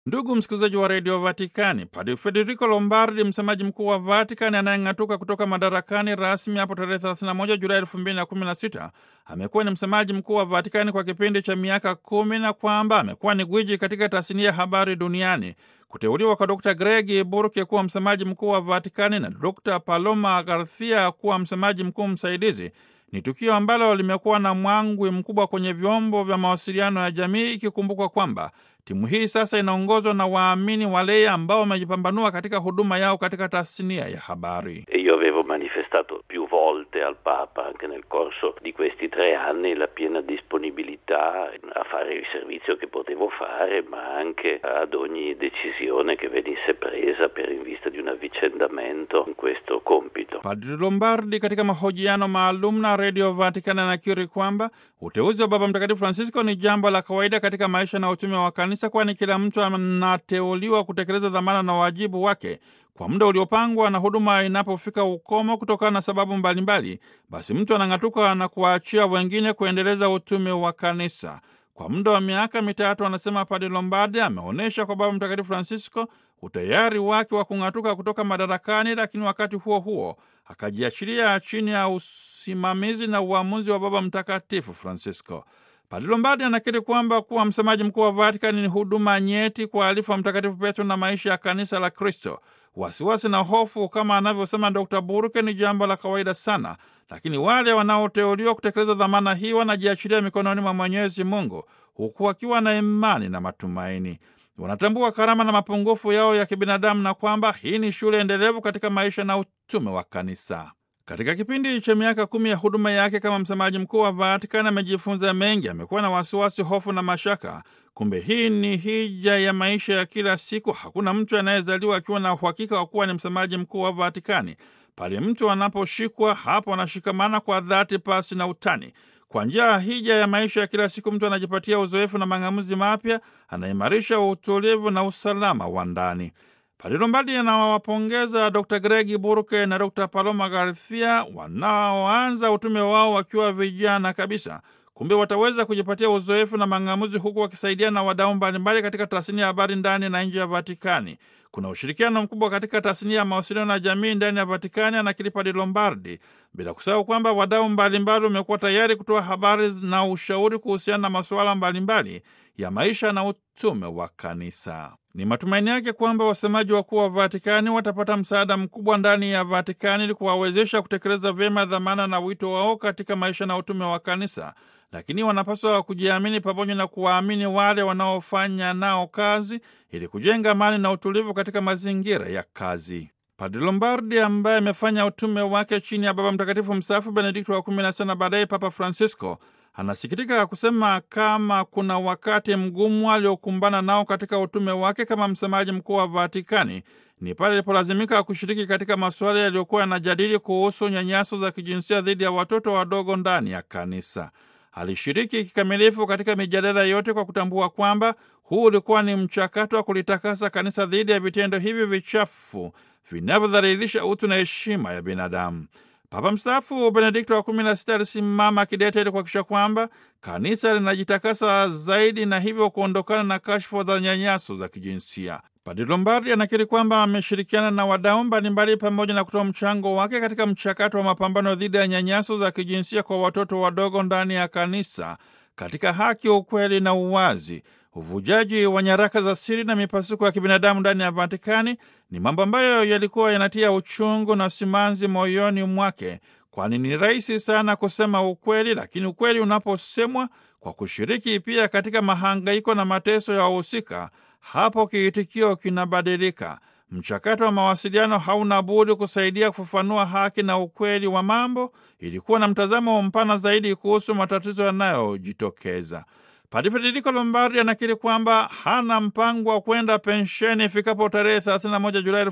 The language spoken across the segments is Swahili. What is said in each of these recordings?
Ndugu msikilizaji wa redio Vatikani, Padre Federico Lombardi, msemaji mkuu wa Vatikani anayeng'atuka kutoka madarakani rasmi hapo tarehe 31 Julai 2016, amekuwa ni msemaji mkuu wa Vatikani kwa kipindi cha miaka 10 na kwamba amekuwa ni gwiji katika tasnia ya habari duniani. Kuteuliwa kwa Dr. Gregi Burke kuwa msemaji mkuu wa Vatikani na Dr. Paloma Garcia kuwa msemaji mkuu msaidizi ni tukio ambalo limekuwa na mwangwi mkubwa kwenye vyombo vya mawasiliano ya jamii, ikikumbukwa kwamba timu hii sasa inaongozwa na waamini walei ambao wamejipambanua katika huduma yao katika tasnia ya habari. Io avevo manifestato più volte al Papa anche nel corso di questi 3 anni la piena disponibilità a fare il servizio che potevo fare, ma anche ad ogni decisione che venisse presa per in vista di un avvicendamento in questo compito. Padre Lombardi katika mahojiano maalum na Radio Vatican anakiri kwamba uteuzi wa Baba Mtakatifu Francisco ni jambo la kawaida katika maisha na utume wa kanisa, kwani kila mtu anateuliwa kutekeleza dhamana na wajibu wake kwa muda uliopangwa, na huduma inapofika ukomo kutokana na sababu mbalimbali, basi mtu anang'atuka na kuwaachia wengine kuendeleza utume wa kanisa. Kwa muda wa miaka 3, anasema Padre Lombardi, ameonyesha kwa Baba Mtakatifu Francisco utayari wake wa kung'atuka kutoka madarakani, lakini wakati huo huo akajiachilia chini ya usimamizi na uamuzi wa Baba Mtakatifu Francisco. Padre Lombardi anakiri kwamba kuwa msemaji mkuu wa Vatikani ni huduma nyeti kwa alifu wa Mtakatifu Petro na maisha ya kanisa la Kristo. Wasiwasi na hofu, kama anavyosema Dr. Burke, ni jambo la kawaida sana, lakini wale wanaoteuliwa kutekeleza dhamana hii wanajiachilia mikononi mwa Mwenyezi Mungu, huku wakiwa na imani na matumaini. Wanatambua karama na mapungufu yao ya kibinadamu na kwamba hii ni shule endelevu katika maisha na utume wa kanisa. Katika kipindi cha miaka 10 ya huduma yake kama msemaji mkuu wa Vatikani amejifunza mengi. Amekuwa na wasiwasi, hofu na mashaka. Kumbe hii ni hija ya maisha ya kila siku. Hakuna mtu anayezaliwa akiwa na uhakika wa kuwa ni msemaji mkuu wa Vatikani. Pale mtu anaposhikwa, hapo anashikamana kwa dhati, pasi na utani. Kwa njia ya hija ya maisha ya kila siku, mtu anajipatia uzoefu na mang'amuzi mapya, anaimarisha utulivu na usalama wa ndani. Padre Lombardi anawapongeza Dr. Gregi Burke na Dr. Paloma Garcia wanaoanza utume wao wakiwa vijana kabisa. Kumbe wataweza kujipatia uzoefu na mang'amuzi huku wakisaidia na wadau mbalimbali katika tasnia ya habari ndani na nje ya Vatikani. Kuna ushirikiano mkubwa katika tasnia ya mawasiliano na jamii ndani ya Vatikani, anakiri Padre Lombardi, bila kusahau kwamba wadau mbalimbali wamekuwa tayari kutoa habari na ushauri kuhusiana na masuala mbalimbali ya maisha na utume wa kanisa. Ni matumaini yake kwamba wasemaji wakuu wa Vatikani watapata msaada mkubwa ndani ya Vatikani ili kuwawezesha kutekeleza vyema dhamana na wito wao katika maisha na utume wa kanisa, lakini wanapaswa kujiamini pamoja na kuwaamini wale wanaofanya nao kazi ili kujenga amani na utulivu katika mazingira ya kazi. Padre Lombardi, ambaye amefanya utume wake chini ya Baba Mtakatifu mstaafu Benedikto wa 16 na baadaye Papa Francisco, anasikitika kusema kama kuna wakati mgumu aliokumbana nao katika utume wake kama msemaji mkuu wa Vatikani ni pale alipolazimika kushiriki katika masuala yaliyokuwa yanajadili kuhusu nyanyaso za kijinsia dhidi ya watoto wadogo ndani ya kanisa. Alishiriki kikamilifu katika mijadala yote kwa kutambua kwamba huu ulikuwa ni mchakato wa kulitakasa kanisa dhidi ya vitendo hivi vichafu vinavyodhalilisha utu na heshima ya binadamu. Papa mstaafu Benedikto wa 16 alisimama kidete ili kuhakikisha kwamba kanisa linajitakasa zaidi na hivyo kuondokana na kashfa za nyanyaso za kijinsia. Padre Lombardi anakiri kwamba ameshirikiana na wadau mbalimbali pamoja na kutoa mchango wake katika mchakato wa mapambano dhidi ya nyanyaso za kijinsia kwa watoto wadogo ndani ya kanisa, katika haki, ukweli na uwazi. Uvujaji wa nyaraka za siri na mipasuko ya kibinadamu ndani ya Vatikani ni mambo ambayo yalikuwa yanatia uchungu na simanzi moyoni mwake, kwani ni rahisi sana kusema ukweli, lakini ukweli unaposemwa kwa kushiriki pia katika mahangaiko na mateso ya wahusika, hapo kiitikio kinabadilika. Mchakato wa mawasiliano hauna budi kusaidia kufafanua haki na ukweli wa mambo ili kuwa na mtazamo mpana zaidi kuhusu matatizo yanayojitokeza. Padre Federico Lombardi anakiri kwamba hana mpango wa kwenda pensheni ifikapo tarehe 31 Julai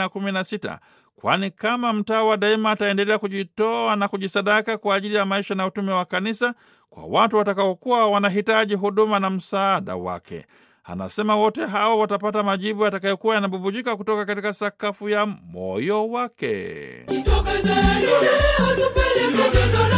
2016, kwani kama mtawa daima ataendelea kujitoa na kujisadaka kwa ajili ya maisha na utume wa kanisa kwa watu watakaokuwa wanahitaji huduma na msaada wake. Anasema wote hao watapata majibu yatakayokuwa yanabubujika kutoka katika sakafu ya moyo wake.